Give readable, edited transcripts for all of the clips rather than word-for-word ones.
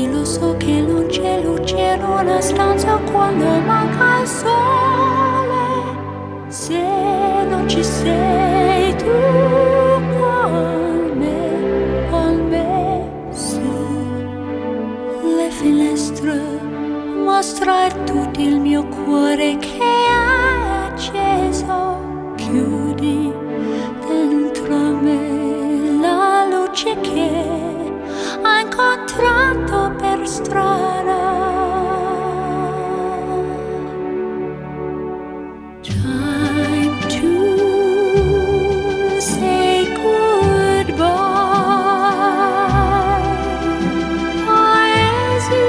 sì lo so che non c'è luce in una stanza quando manca il sole. Se non ci sei tu con me su le finestre, mostra tutto il mio cuore che è acceso. Chiudi dentro me la luce che ho incontrato per strada. Time to say goodbye. Paesi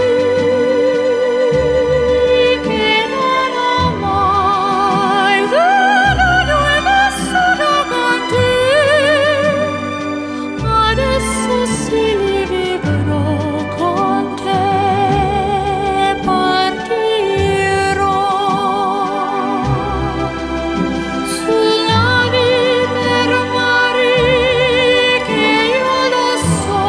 che non ho mai veduto e vissuto con te. Adesso sì li vivrò con te. Partirò sulla vita per mari che io lo so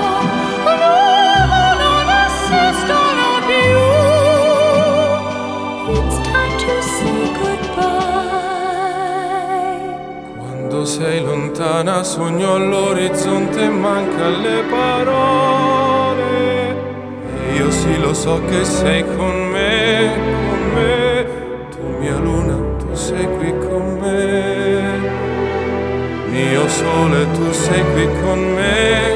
non esistono più. It's time to say goodbye. Quando sei lontana sogno all'orizzonte e manca le parole. E io sì lo so che sei con me, con me. Tu mia luna, tu sei qui con me. Mio sole, tu sei qui con me.